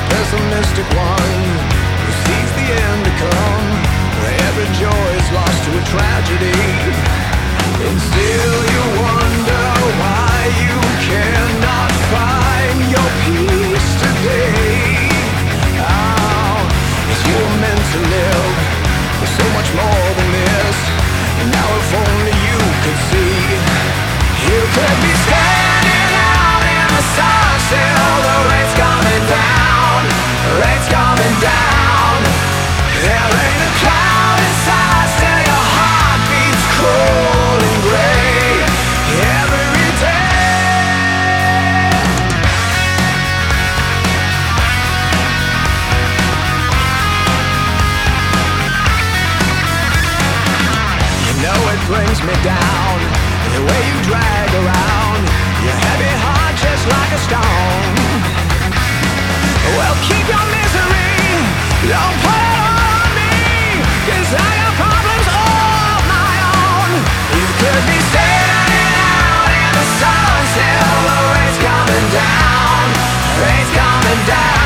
pessimistic one who sees the end to come, where every joy is lost to a tragedy. And still you wonder why you cannot find your peace today. Oh, if you were meant to live with so much more than this, and now if only you could see, you could be standing out in the sun still. The rain's coming down, the rain's coming down. There ain't a cloud inside, still your heart beats cold and gray every day. You know it brings me down, the way you drag around your heavy heart just like a stone. Well, keep your misery, don't put it on me, 'cause I got problems all of my own. You could be standing out in the sun still. The rain's coming down, rain's coming down.